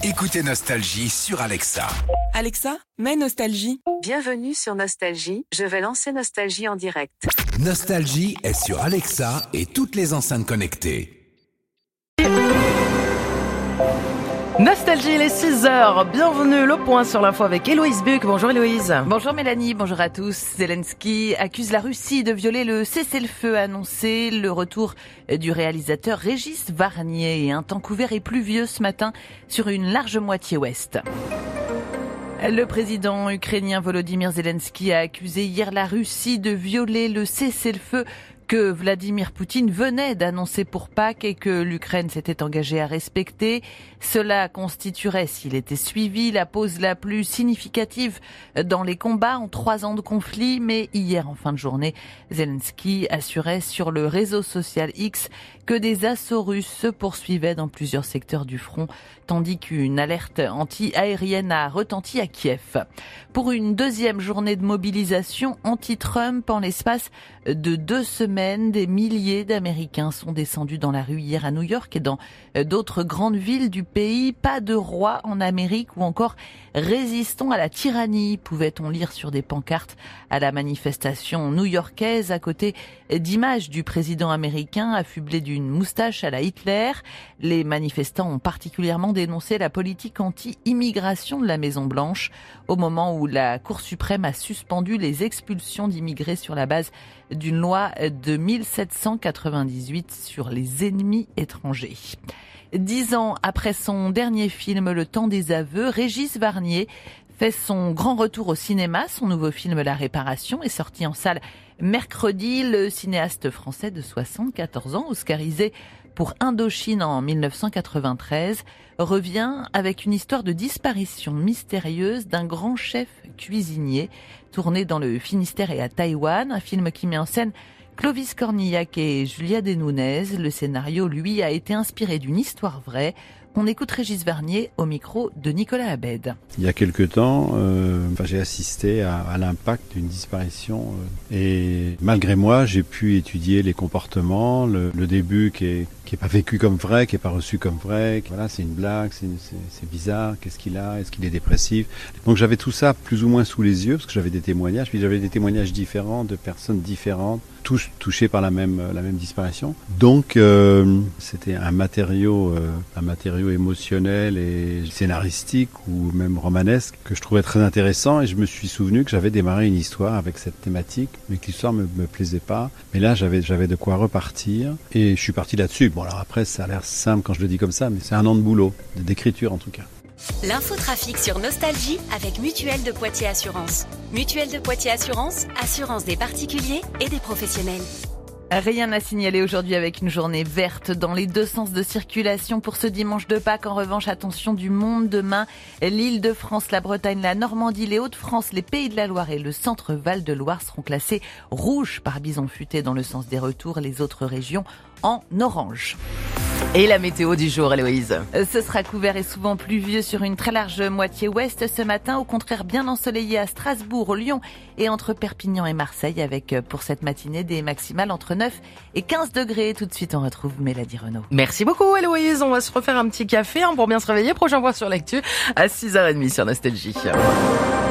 Écoutez Nostalgie sur Alexa. Alexa, mets Nostalgie. Bienvenue sur Nostalgie, je vais lancer Nostalgie en direct. Nostalgie est sur Alexa et toutes les enceintes connectées. Nostalgie, il est 6h. Bienvenue, le point sur l'info avec Héloïse Buc. Bonjour Héloïse. Bonjour Mélanie, bonjour à tous. Zelensky accuse la Russie de violer le cessez-le-feu annoncé. Le retour du réalisateur Régis Varnier et un temps couvert et pluvieux ce matin sur une large moitié ouest. Le président ukrainien Volodymyr Zelensky a accusé hier la Russie de violer le cessez-le-feu que Vladimir Poutine venait d'annoncer pour Pâques et que l'Ukraine s'était engagée à respecter. Cela constituerait, s'il était suivi, la pause la plus significative dans les combats en 3 ans de conflit. Mais hier, en fin de journée, Zelensky assurait sur le réseau social X que des assauts russes se poursuivaient dans plusieurs secteurs du front, tandis qu'une alerte anti-aérienne a retenti à Kiev. Pour une deuxième journée de mobilisation anti-Trump en l'espace de 2 semaines, des milliers d'Américains sont descendus dans la rue hier à New York et dans d'autres grandes villes du pays. Pas de roi en Amérique ou encore résistons à la tyrannie, pouvait-on lire sur des pancartes à la manifestation new-yorkaise à côté d'images du président américain affublé d'une moustache à la Hitler. Les manifestants ont particulièrement dénoncé la politique anti-immigration de la Maison-Blanche au moment où la Cour suprême a suspendu les expulsions d'immigrés sur la base d'une loi de 1798 sur les ennemis étrangers. 10 ans après son dernier film, Le Temps des aveux, Régis Varnier fait son grand retour au cinéma. Son nouveau film La Réparation est sorti en salle mercredi. Le cinéaste français de 74 ans, oscarisé pour Indochine en 1993, revient avec une histoire de disparition mystérieuse d'un grand chef cuisinier tourné dans le Finistère et à Taïwan. Un film qui met en scène Clovis Cornillac et Julia Desnounez. Le scénario, lui, a été inspiré d'une histoire vraie. On écoute Régis Varnier au micro de Nicolas Abed. Il y a quelque temps, j'ai assisté à l'impact d'une disparition et malgré moi, j'ai pu étudier les comportements, le début qui est pas vécu comme vrai, qui est pas reçu comme vrai. Voilà, c'est une blague, c'est bizarre. Qu'est-ce qu'il a? Est-ce qu'il est dépressif? Donc j'avais tout ça plus ou moins sous les yeux parce que j'avais des témoignages. Puis j'avais des témoignages différents de personnes différentes, tous touchées par la même disparition. Donc c'était un matériau émotionnel et scénaristique ou même romanesque que je trouvais très intéressant. Et je me suis souvenu que j'avais démarré une histoire avec cette thématique, mais que l'histoire me plaisait pas. Mais là, j'avais de quoi repartir et je suis parti là-dessus. Bon, alors après, ça a l'air simple quand je le dis comme ça, mais c'est 1 an de boulot, d'écriture en tout cas. L'infotrafic sur Nostalgie avec Mutuelle de Poitiers Assurance. Mutuelle de Poitiers Assurance, assurance des particuliers et des professionnels. Rien à signaler aujourd'hui avec une journée verte dans les 2 sens de circulation pour ce dimanche de Pâques. En revanche, attention du monde demain. L'Île-de-France, la Bretagne, la Normandie, les Hauts-de-France, les Pays de la Loire et le centre Val-de-Loire seront classés rouges par bison futé dans le sens des retours. Les autres régions en orange. Et la météo du jour, Héloïse. Ce sera couvert et souvent pluvieux sur une très large moitié ouest ce matin. Au contraire, bien ensoleillé à Strasbourg, Lyon et entre Perpignan et Marseille avec pour cette matinée des maximales entre 9 et 15 degrés. Tout de suite, on retrouve Mélanie Renaud. Merci beaucoup, Héloïse. On va se refaire un petit café pour bien se réveiller. Prochain point sur l'actu à 6h30 sur Nostalgie.